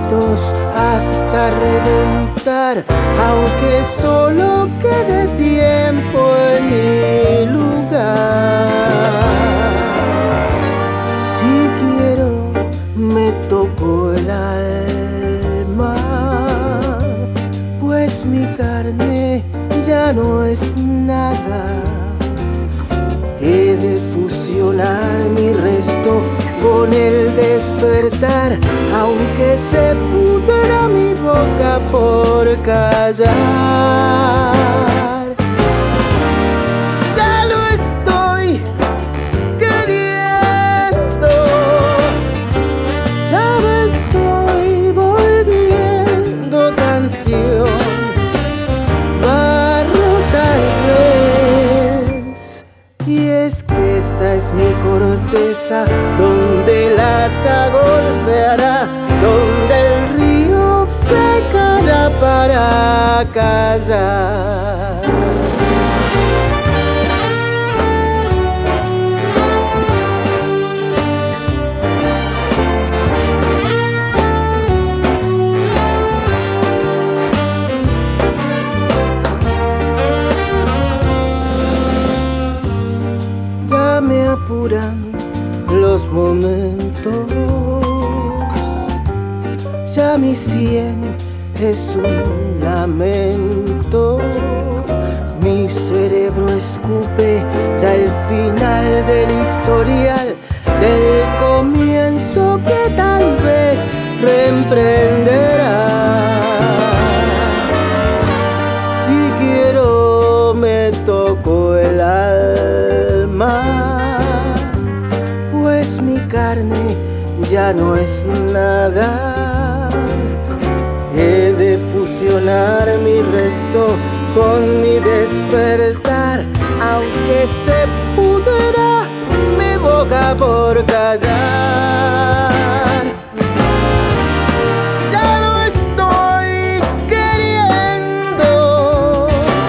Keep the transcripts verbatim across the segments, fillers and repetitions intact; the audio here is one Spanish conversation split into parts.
momentos hasta reventar, aunque solo quede tiempo en mi lugar. Si quiero, me toco el alma, pues mi carne ya no es nada. He de fusionar mi resto con el despertar, aunque se pudra mi boca por callar. Ya lo estoy queriendo, ya me estoy volviendo canción. Barro tal vez, y es que esta es mi corteza, donde el hacha golpeará, donde el río secará para callar. Ya me apuran los momentos, ya mi sien es un lamento. Mi cerebro escupe ya el final del historial, del comienzo que tal vez reemprenderá. Si quiero, me toco el alma, pues mi carne ya no es nada. He de fusionar mi resto con mi despertar, aunque se pudra mi boca por callar. Ya lo estoy queriendo,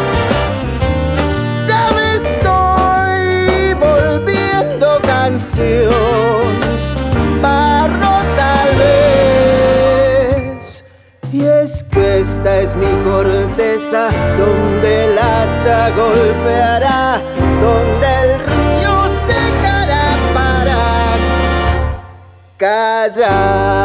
ya me estoy volviendo canción. Barro tal vez, y es que esta es mi corteza, donde el hacha golpeará, donde el río secará para callar.